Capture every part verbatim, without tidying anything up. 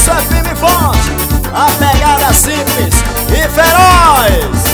Isso é firme e forte, a pegada simples e feroz.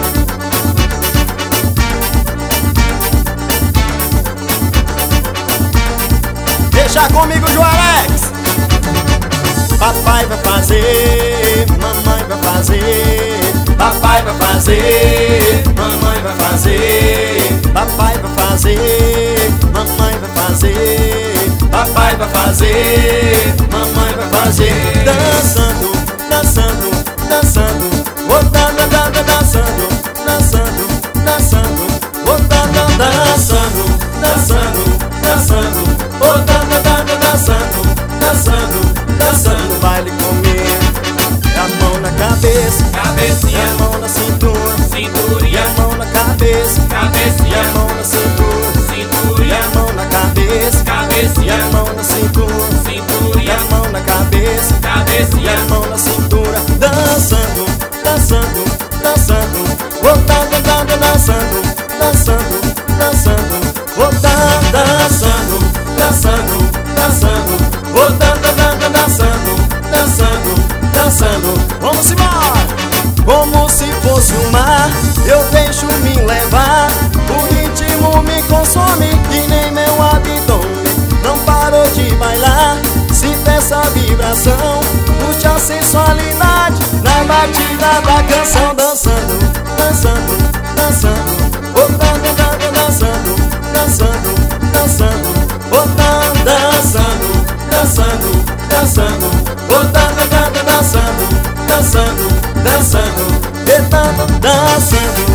Deixa comigo, Juarex. Papai vai fazer, mamãe vai fazer. Papai vai fazer, mamãe vai fazer. Papai vai fazer, mamãe vai fazer. Papai vai fazer, mamãe vai fazer. Dançando, dançando, dançando, rodando, dançando, dançando, dançando, dançando, rodando, dançando, dançando, dançando, rodando, dançando, dançando, dançando. Baile comigo, a mão na cabeça, cabecinha, e a mão na cintura, cintura, e a mão na cabeça, e cabecinha, a mão na cintura, cintura, e a mão na cabeça, e cabecinha, a mão na cintura, cintura, e a mão na cabeça, e cabecinha, a mão na cintura. Dançando, dançando, dançando, rodando, dançando, dançando, dançando, dançando, rodando, dançando, dançando, dançando, rodando, dançando, dançando, dançando, dançando. Vamos embora! Como se fosse um mar, eu deixo me levar. O ritmo me consome e nem meu abdômen não parou de bailar. Sinta essa vibração, curte a sensualidade na batida da canção. Dançando, dançando, dançando, rodando, dançando, dançando, dançando, dançando, rodando, dançando, dançando, dançando, rodando, dançando, dançando, dançando, dançando, dançando, dançando.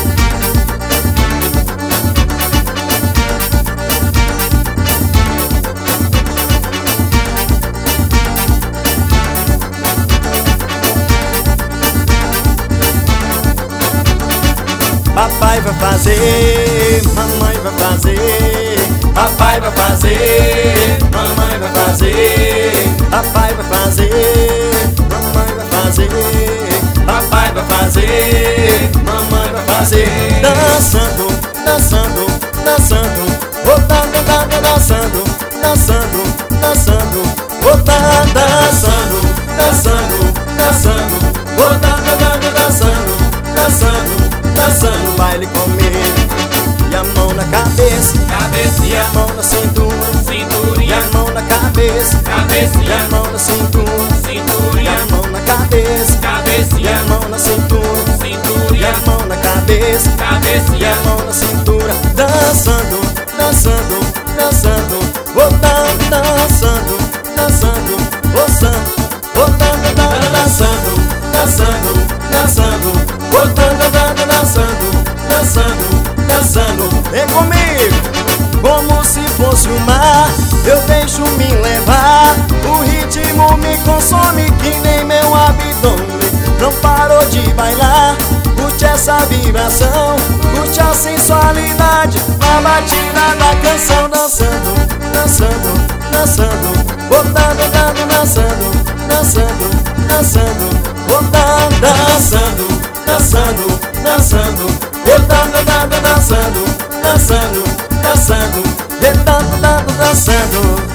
Papai vai fazer, mamãe vai fazer. Papai vai fazer, mamãe vai fazer. Papai vai fazer, mamãe vai fazer. Papai vai fazer, mamãe vai fazer. Dançando, dançando, dançando, rodando, dançando, dançando, dançando, rodando, dançando, dançando, dançando, rodando, dançando, dançando, dançando. Baile comigo, e a mão na cabeça, cabecinha, e a mão na cintura, cintura, e a mão na cabeça, e cabecinha, a mão na cintura, cintura, e a mão na cabeça, e cabecinha, a mão na cintura, e cintura, a mão na cabeça, e cabecinha, a mão na cintura. Dançando, dançando, dançando, rodando, dançando, dançando, rodando, rodando, dançando, dançando, dançando, rodando, dançando, dançando, dançando. Vem comigo! Como se fosse um mar, eu deixo me levar. O ritmo me consome que nem meu abdômen não parou de bailar. Curte essa vibração, curte a sensualidade na batida da canção. Dançando, dançando, dançando, rodando, dançando, dançando, dançando, dançando, rodando, dançando, dançando, dançando, rodando, dançando, dançando, dançando, dançando, dançando, dançando.